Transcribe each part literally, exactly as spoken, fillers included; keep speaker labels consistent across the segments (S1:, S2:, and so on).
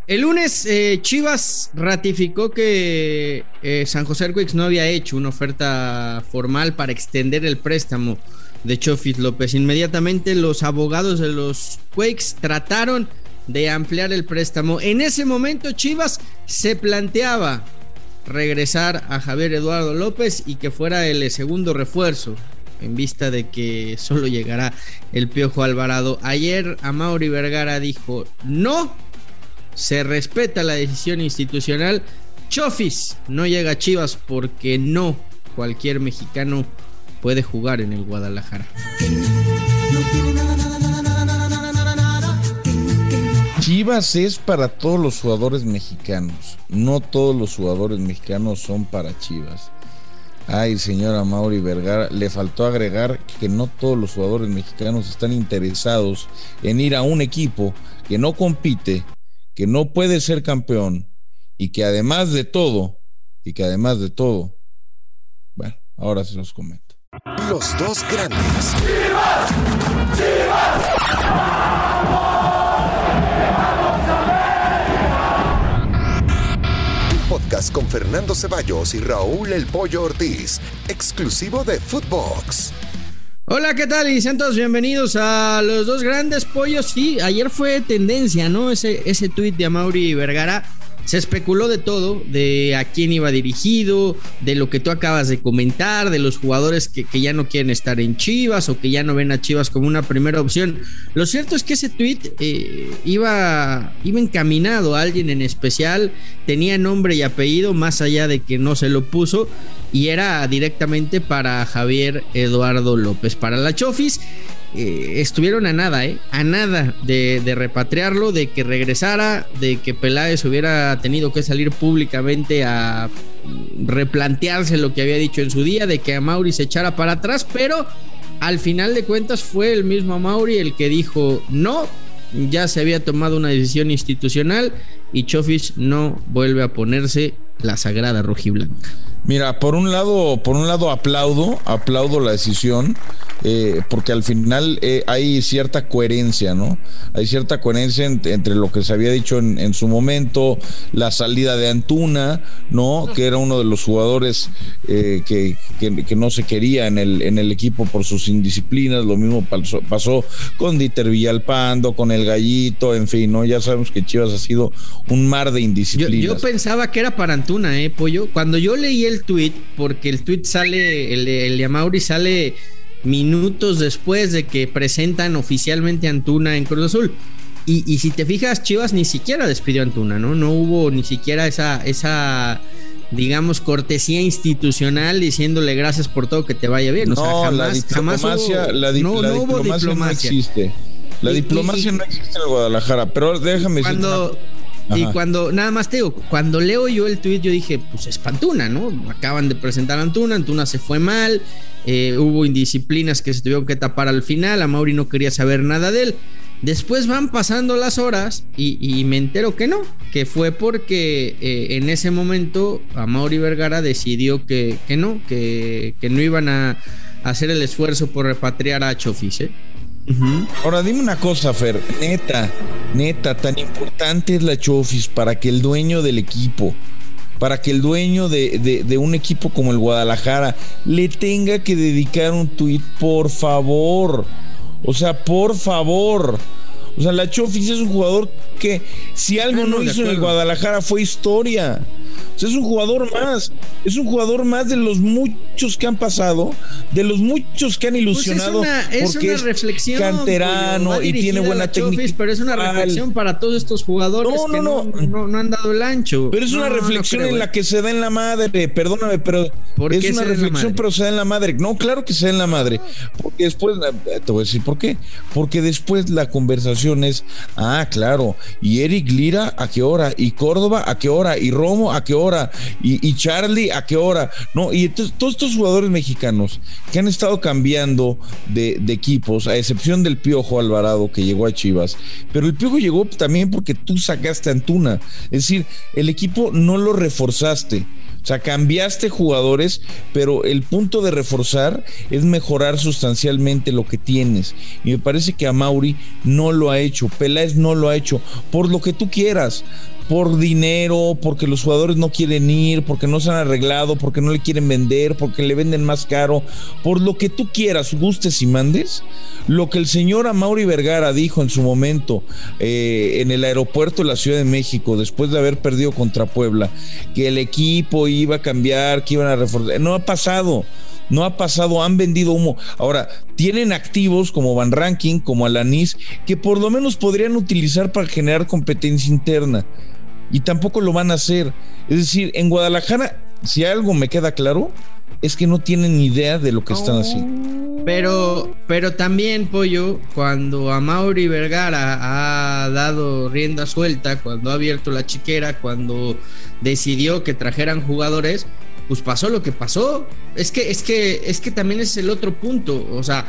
S1: El lunes eh, Chivas ratificó que eh, San José Earthquakes no había hecho una oferta formal para extender el préstamo de Chofis López. Inmediatamente los abogados de los Quakes trataron de ampliar el préstamo. En ese momento Chivas se planteaba regresar a Javier Eduardo López y que fuera el segundo refuerzo, en vista de que solo llegará el Piojo Alvarado. Ayer Amaury Vergara dijo no, se respeta la decisión institucional. Chofis no llega a Chivas porque no cualquier mexicano puede jugar en el Guadalajara.
S2: Chivas es para todos los jugadores mexicanos. No todos los jugadores mexicanos son para Chivas. Ay, señor Amaury Vergara, le faltó agregar que no todos los jugadores mexicanos están interesados en ir a un equipo que no compite, que no puede ser campeón y que además de todo, y que además de todo, bueno, ahora se los comento.
S3: Los dos grandes.
S4: ¡Chivas! ¡Chivas!
S3: Un podcast con Fernando Ceballos y Raúl El Pollo Ortiz, exclusivo de Footbox.
S1: Hola, ¿qué tal? Y sean todos bienvenidos a Los Dos Grandes Pollos. Sí, ayer fue tendencia, ¿no? Ese, ese tuit de Amaury Vergara. Se especuló de todo, de a quién iba dirigido, de lo que tú acabas de comentar, de los jugadores que, que ya no quieren estar en Chivas o que ya no ven a Chivas como una primera opción. Lo cierto es que ese tuit eh, iba, iba encaminado a alguien en especial, tenía nombre y apellido, más allá de que no se lo puso, y era directamente para Javier Eduardo López. Para la Chofis, eh, estuvieron a nada, ¿eh? A nada de, de repatriarlo, de que regresara, de que Peláez hubiera tenido que salir públicamente a replantearse lo que había dicho en su día, de que Amaury se echara para atrás, pero al final de cuentas fue el mismo Amaury el que dijo no, ya se había tomado una decisión institucional y Chofis no vuelve a ponerse la sagrada rojiblanca.
S2: Mira, por un lado, por un lado aplaudo, aplaudo la decisión, eh, porque al final eh, hay cierta coherencia, ¿no? Hay cierta coherencia en, entre lo que se había dicho en, en su momento, la salida de Antuna, ¿no? Que era uno de los jugadores eh, que, que, que no se quería en el, en el equipo por sus indisciplinas. Lo mismo pasó, pasó con Dieter Villalpando, con el Gallito, en fin, ¿no? Ya sabemos que Chivas ha sido un mar de indisciplinas.
S1: Yo, yo pensaba que era para Antuna, ¿eh, Pollo? Cuando yo leí el tweet, porque el tweet sale, el, el de Amaury sale minutos después de que presentan oficialmente a Antuna en Cruz Azul. Y, y si te fijas, Chivas ni siquiera despidió a Antuna, ¿no? No hubo ni siquiera esa, esa, digamos, cortesía institucional diciéndole gracias por todo, que te vaya bien. O
S2: no,
S1: sea, jamás,
S2: la diplomacia,
S1: jamás hubo,
S2: la, di,
S1: no,
S2: la
S1: no hubo
S2: diplomacia,
S1: diplomacia.
S2: No existe. La
S1: y,
S2: diplomacia
S1: y,
S2: no existe en el Guadalajara, pero déjame
S1: cuando,
S2: decir.
S1: Y cuando, nada más te digo, cuando leo yo el tuit, yo dije, pues es Antuna, ¿no? Acaban de presentar a Antuna, Antuna se fue mal, eh, hubo indisciplinas que se tuvieron que tapar al final, Amaury no quería saber nada de él. Después van pasando las horas y, y me entero que no, que fue porque eh, en ese momento Amaury Vergara decidió que, que no, que, que no iban a, a hacer el esfuerzo por repatriar a Chofis, ¿eh?
S2: Uh-huh. Ahora dime una cosa, Fer, neta, neta, tan importante es la Chofis para que el dueño del equipo, para que el dueño de, de, de un equipo como el Guadalajara le tenga que dedicar un tuit, por favor, o sea, por favor. O sea, la Chofis es un jugador que si algo ah, no, no hizo en el Guadalajara fue historia. O sea, es un jugador más, es un jugador más de los muchos que han pasado, de los muchos que han ilusionado,
S1: pues es una, es
S2: porque
S1: una reflexión,
S2: es canterano y tiene buena técnica.
S1: Pero es una reflexión para todos estos jugadores no, no, que no, no, no, no han dado el ancho.
S2: Pero es
S1: no,
S2: una reflexión
S1: no creo,
S2: en la que se da en la madre, perdóname, pero es una reflexión, pero se da en la madre. No, claro que se da en la madre, porque después, te voy a decir por qué, porque después la conversación es, ah, claro, y Eric Lira, ¿a qué hora? Y Córdoba, ¿a qué hora? Y Romo, ¿a qué hora? Y, y Charlie, ¿a qué hora? No, y entonces todos estos jugadores mexicanos que han estado cambiando de, de equipos, a excepción del Piojo Alvarado que llegó a Chivas, pero el Piojo llegó también porque tú sacaste a Antuna, es decir, el equipo no lo reforzaste. O O sea, cambiaste jugadores, pero el punto de reforzar es mejorar sustancialmente lo que tienes. Y me parece que Amauri no lo ha hecho, Peláez no lo ha hecho, por lo que tú quieras. Por dinero, porque los jugadores no quieren ir, porque no se han arreglado, porque no le quieren vender, porque le venden más caro, por lo que tú quieras, gustes y mandes. Lo que el señor Amauri Vergara dijo en su momento eh, en el aeropuerto de la Ciudad de México, después de haber perdido contra Puebla, que el equipo iba a cambiar, que iban a reforzar, no ha pasado. No ha pasado, han vendido humo. Ahora, tienen activos como Van Ranking, como Alanís, que por lo menos podrían utilizar para generar competencia interna. Y tampoco lo van a hacer. Es decir, en Guadalajara, si algo me queda claro, es que no tienen ni idea de lo que están haciendo.
S1: Pero, pero también, Pollo, cuando Amauri Vergara ha dado rienda suelta, cuando ha abierto la chiquera, cuando decidió que trajeran jugadores, pues pasó lo que pasó. Es que, es que, es que también es el otro punto. O sea,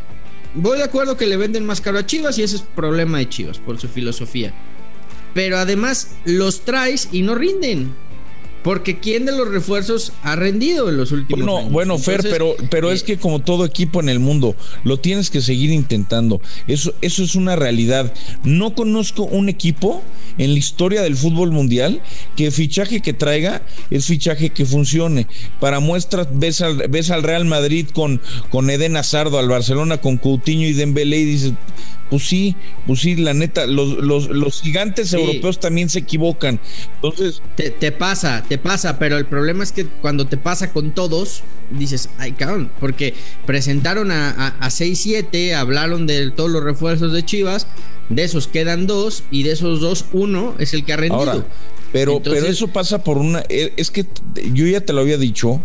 S1: voy de acuerdo que le venden más caro a Chivas y ese es problema de Chivas por su filosofía. Pero además los traes y no rinden. Porque ¿quién de los refuerzos ha rendido en los últimos
S2: no,
S1: años?
S2: Bueno, Entonces, Fer, pero, pero eh, es que como todo equipo en el mundo, lo tienes que seguir intentando. Eso, eso es una realidad. No conozco un equipo en la historia del fútbol mundial que el fichaje que traiga es fichaje que funcione. Para muestras, ves al, ves al Real Madrid con, con Eden Hazard, al Barcelona con Coutinho y Dembélé y dices... Pues sí, pues sí, la neta, los, los, los gigantes sí. europeos también se equivocan. Entonces.
S1: Te, te pasa, te pasa, pero el problema es que cuando te pasa con todos, dices, ay, cabrón, porque presentaron a, a, a seis siete, hablaron de todos los refuerzos de Chivas, de esos quedan dos, y de esos dos, uno es el que ha rendido.
S2: Ahora, pero, Entonces, pero eso pasa por una. Es que yo ya te lo había dicho,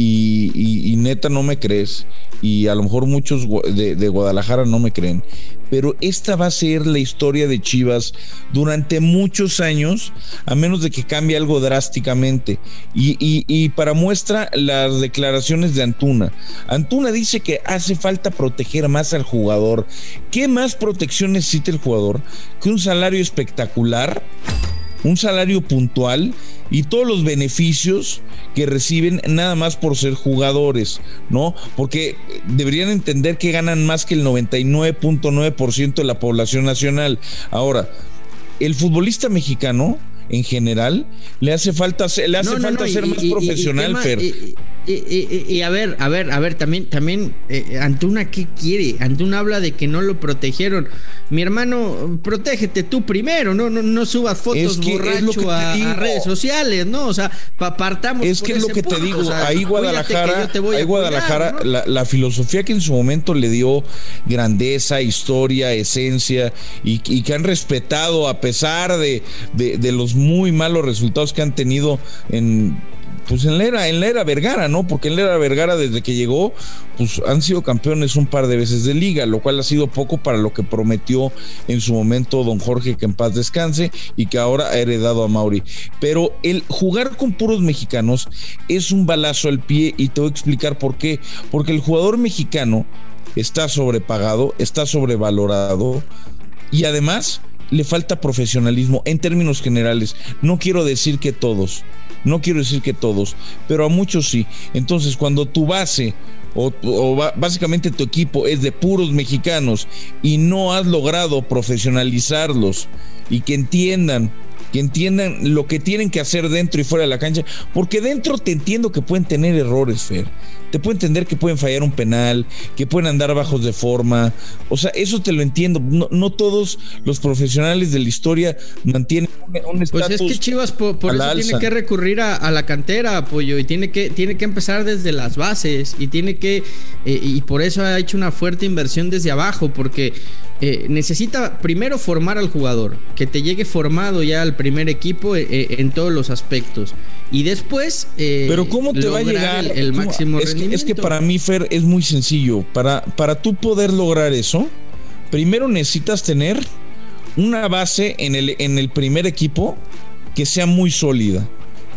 S2: y, y, y neta no me crees, y a lo mejor muchos de, de Guadalajara no me creen. Pero esta va a ser la historia de Chivas durante muchos años, a menos de que cambie algo drásticamente. Y, y, y para muestra, las declaraciones de Antuna. Antuna dice que hace falta proteger más al jugador. ¿Qué más protección necesita el jugador que un salario espectacular? Un salario puntual y todos los beneficios que reciben nada más por ser jugadores, ¿no? Porque deberían entender que ganan más que el noventa y nueve punto nueve por ciento de la población nacional. Ahora, el futbolista mexicano en general le hace falta le hace no, falta no, no, ser y, más y, profesional, y, y, Fer.
S1: Y, y, y, y a ver, a ver, a ver, también, también eh, Antuna, ¿qué quiere? Antuna habla de que no lo protegieron. Mi hermano, protégete tú primero, no, no, no subas fotos es que borracho es lo que a, a redes sociales, ¿no? O sea, partamos.
S2: Es que es lo que punto. te digo, o sea, ahí Guadalajara, ahí Guadalajara, apoyar, ¿no? la, la filosofía que en su momento le dio grandeza, historia, esencia, y, y que han respetado a pesar de, de, de los muy malos resultados que han tenido en pues en la era, en la era Vergara, ¿no? Porque en la era Vergara, desde que llegó, pues han sido campeones un par de veces de liga, lo cual ha sido poco para lo que prometió en su momento don Jorge, que en paz descanse, y que ahora ha heredado a Mauri. Pero el jugar con puros mexicanos es un balazo al pie, y te voy a explicar por qué. Porque el jugador mexicano está sobrepagado, está sobrevalorado, y además le falta profesionalismo en términos generales. No quiero decir que todos, no quiero decir que todos, pero a muchos sí. Entonces, cuando tu base o, o básicamente tu equipo es de puros mexicanos y no has logrado profesionalizarlos y que entiendan que entiendan lo que tienen que hacer dentro y fuera de la cancha, porque dentro te entiendo que pueden tener errores, Fer, te puedo entender que pueden fallar un penal, que pueden andar bajos de forma, o sea, eso te lo entiendo. No, no todos los profesionales de la historia mantienen un estatus.
S1: Pues es que Chivas por, por eso alza. Tiene que recurrir a, a la cantera, apoyo, y tiene que, tiene que empezar desde las bases, y tiene que, eh, y por eso ha hecho una fuerte inversión desde abajo, porque eh, necesita primero formar al jugador, que te llegue formado ya al primer equipo eh, en todos los aspectos, y después eh,
S2: pero cómo te va a llegar
S1: el, el máximo
S2: es
S1: rendimiento.
S2: Que, es que para mí, Fer, es muy sencillo. Para, para tú poder lograr eso, primero necesitas tener una base en el, en el primer equipo que sea muy sólida,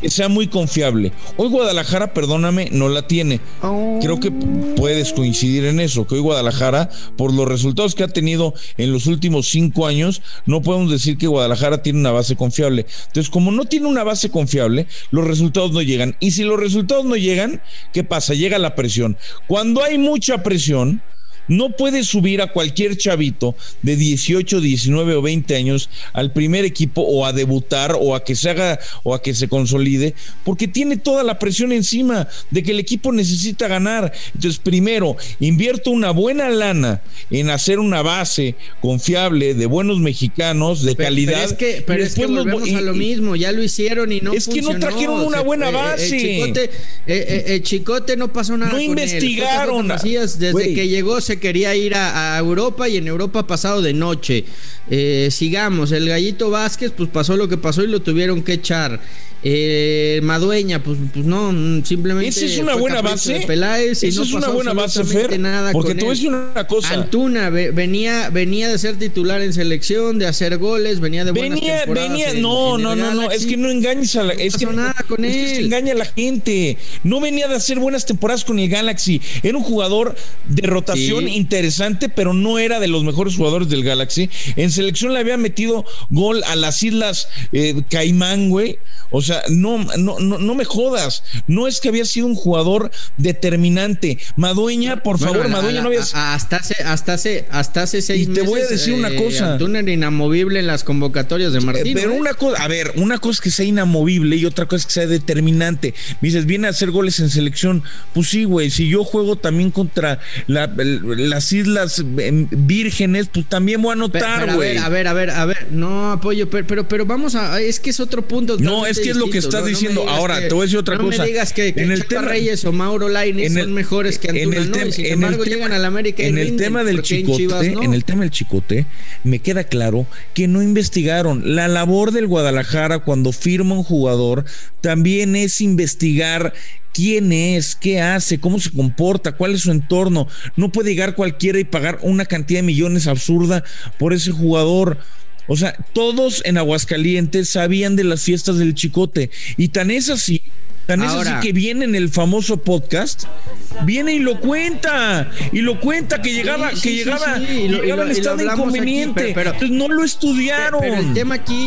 S2: que sea muy confiable. Hoy Guadalajara, perdóname, no la tiene. Oh. Creo que puedes coincidir en eso, que hoy Guadalajara, por los resultados que ha tenido en los últimos cinco años, no podemos decir que Guadalajara tiene una base confiable. Entonces, como no tiene una base confiable, los resultados no llegan. Y si los resultados no llegan, ¿qué pasa? Llega la presión. Cuando hay mucha presión, no puedes subir a cualquier chavito de dieciocho, diecinueve o veinte años al primer equipo o a debutar o a que se haga o a que se consolide, porque tiene toda la presión encima de que el equipo necesita ganar. Entonces, primero, invierto una buena lana en hacer una base confiable de buenos mexicanos de pero, calidad.
S1: Pero es que, pero es que volvemos nos, a lo mismo, ya lo hicieron y no
S2: es
S1: funcionó.
S2: Es que no trajeron una buena eh, base.
S1: El chicote, eh, el chicote no pasó nada.
S2: No
S1: con
S2: investigaron.
S1: Él. Macías, desde
S2: Wey.
S1: que llegó se quería ir a, a Europa y en Europa ha pasado de noche. Eh, sigamos, el Gallito Vázquez, pues pasó lo que pasó y lo tuvieron que echar. Eh, Madueña, pues, pues no, simplemente.
S2: Esa es una buena base.
S1: Peláez y
S2: Esa
S1: no
S2: es una buena base, Fer.
S1: Nada
S2: porque
S1: con
S2: te voy a decir una cosa.
S1: Antuna ve, venía, venía de ser titular en selección, de hacer goles, venía de buenas
S2: venía,
S1: temporadas.
S2: Venía,
S1: en,
S2: no,
S1: en
S2: no, no, no, es que no engañes a la.
S1: No
S2: es que,
S1: nada con
S2: es
S1: él.
S2: que se engaña a la gente. No venía de hacer buenas temporadas con el Galaxy. Era un jugador de rotación sí. interesante, pero no era de los mejores jugadores del Galaxy. En selección le había metido gol a las Islas eh, Caimán, güey. O sea, no, no, no, no me jodas. No es que había sido un jugador determinante. Madueña, por
S1: bueno,
S2: favor,
S1: la,
S2: Madueña
S1: la,
S2: no había.
S1: Hasta hace, hasta hace, hasta hace seis meses.
S2: Y te meses, voy a decir eh, una cosa.
S1: Antuna era inamovible en las convocatorias de Martino.
S2: Pero
S1: ¿eh?
S2: una cosa, a ver, una cosa es que sea inamovible y otra cosa es que sea determinante. Me dices, viene a hacer goles en selección. Pues sí, güey. Si yo juego también contra la, las Islas Vírgenes, pues también voy a anotar, güey.
S1: A ver, a ver, a ver, a ver. No, apoyo, pero, pero, pero vamos a. Es que es otro punto.
S2: No, es que es lo que estás no, diciendo. No Ahora,
S1: que,
S2: te voy a decir otra
S1: no
S2: cosa.
S1: No me digas que, que
S2: en el
S1: Chapa
S2: tema,
S1: Reyes o Mauro Lainez son mejores que Antuna,
S2: en el tema,
S1: ¿no? Y sin
S2: en
S1: embargo
S2: el
S1: llegan
S2: tema,
S1: al América y
S2: en
S1: rinden,
S2: el tema del chicote, en,
S1: Chivas, ¿no?
S2: en el tema del chicote, me queda claro que no investigaron. La labor del Guadalajara cuando firma un jugador también es investigar quién es, qué hace, cómo se comporta, cuál es su entorno. No puede llegar cualquiera y pagar una cantidad de millones absurda por ese jugador. O sea, todos en Aguascalientes sabían de las fiestas del chicote y tan es así, tan Ahora, es así que viene en el famoso podcast, viene y lo cuenta, y lo cuenta que llegaba, sí, sí, que llegaba,
S1: sí, sí. Y lo,
S2: llegaba
S1: y lo,
S2: en estado de inconveniente,
S1: aquí, pero, pero,
S2: entonces no lo estudiaron.
S1: Pero el tema aquí,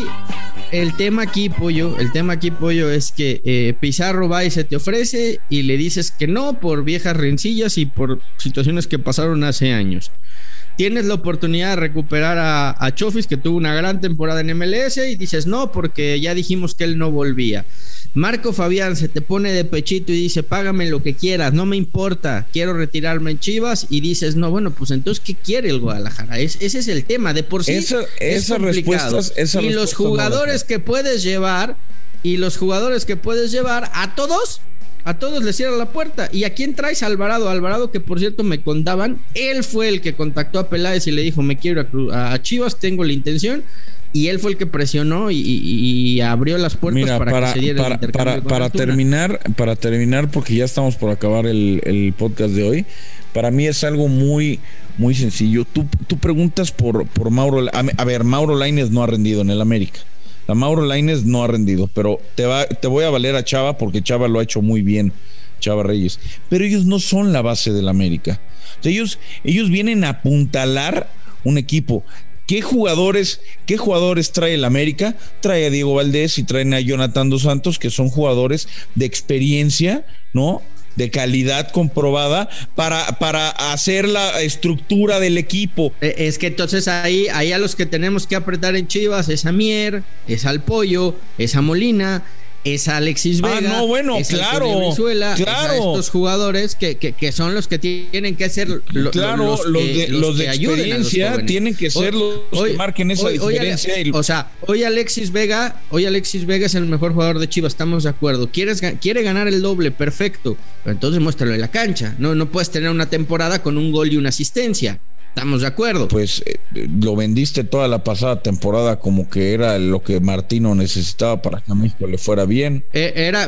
S1: el tema aquí, Pollo, el tema aquí, Pollo, es que eh, Pizarro va y se te ofrece y le dices que no por viejas rencillas y por situaciones que pasaron hace años. Tienes la oportunidad de recuperar a, a Chofis, que tuvo una gran temporada en M L S, y dices no, porque ya dijimos que él no volvía. Marco Fabián se te pone de pechito y dice, págame lo que quieras, no me importa, quiero retirarme en Chivas, y dices, no, bueno, pues entonces, ¿qué quiere el Guadalajara? Es, ese es el tema, de por sí
S2: esa,
S1: es
S2: esa
S1: complicado.
S2: Esa
S1: y los jugadores no que puedes llevar, y los jugadores que puedes llevar, a todos... A todos les cierra la puerta. ¿Y a quién traes? A Alvarado. Alvarado, que por cierto me contaban, él fue el que contactó a Peláez y le dijo, me quiero a, a Chivas, tengo la intención. Y él fue el que presionó y, y, y abrió las puertas. Mira, para, para que se diera
S2: para,
S1: el intercambio.
S2: Para, para terminar, para terminar, porque ya estamos por acabar el, el podcast de hoy, para mí es algo muy, muy sencillo. Tú, tú preguntas por, por Mauro. A, a ver, Mauro Lainez no ha rendido en el América. La Mauro Lainez no ha rendido, pero te, va, te voy a valer a Chava porque Chava lo ha hecho muy bien, Chava Reyes. Pero ellos no son la base del América. O sea, ellos, ellos vienen a apuntalar un equipo. ¿Qué jugadores, qué jugadores trae el América? Trae a Diego Valdés y traen a Jonathan Dos Santos, que son jugadores de experiencia, ¿no? De calidad comprobada para, para hacer la estructura del equipo.
S1: Es que entonces ahí, ahí a los que tenemos que apretar en Chivas es a Mier, es al Pollo, es a Molina, es a Alexis Vega.
S2: Ah, no, bueno,
S1: es
S2: claro.
S1: A Venezuela,
S2: claro.
S1: Es a estos jugadores que, que, que son los que tienen que ser lo,
S2: claro,
S1: los,
S2: los
S1: que,
S2: de,
S1: los
S2: los
S1: que
S2: de experiencia tienen que ser hoy, los
S1: hoy,
S2: que marquen esa
S1: hoy,
S2: diferencia.
S1: Hoy, o sea, hoy Alexis Vega, hoy Alexis Vega es el mejor jugador de Chivas, estamos de acuerdo. Quieres, quiere ganar el doble, perfecto. Pero entonces muéstralo en la cancha. No, no puedes tener una temporada con un gol y una asistencia. ¿Estamos de acuerdo?
S2: Pues eh, lo vendiste toda la pasada temporada como que era lo que Martino necesitaba para que a México le fuera bien.
S1: Eh, era,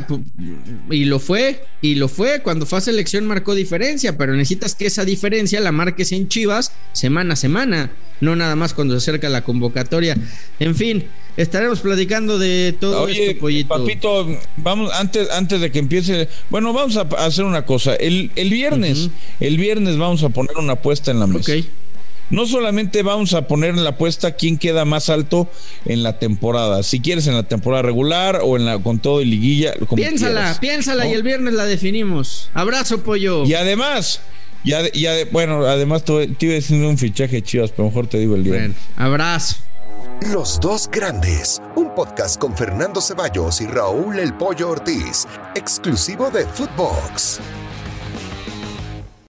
S1: y lo fue, y lo fue. Cuando fue a selección marcó diferencia, pero necesitas que esa diferencia la marques en Chivas semana a semana, no nada más cuando se acerca la convocatoria. En fin, estaremos platicando de todo
S2: Oye,
S1: esto, Pollito.
S2: Papito, vamos, antes, antes de que empiece, bueno, vamos a hacer una cosa. El, el viernes, uh-huh. el viernes vamos a poner una apuesta en la mesa.
S1: Ok.
S2: No solamente vamos a poner en la apuesta quién queda más alto en la temporada, si quieres en la temporada regular o en la con todo y liguilla, como
S1: piénsala,
S2: quieras,
S1: piénsala, ¿no? Y el viernes la definimos. Abrazo, Pollo.
S2: Y además, y, ad, y ad, bueno, además te, te iba a decir un fichaje Chivas, pero mejor te digo el viernes.
S1: Bueno, abrazo.
S3: Los Dos Grandes, un podcast con Fernando Ceballos y Raúl El Pollo Ortiz, exclusivo de Footbox.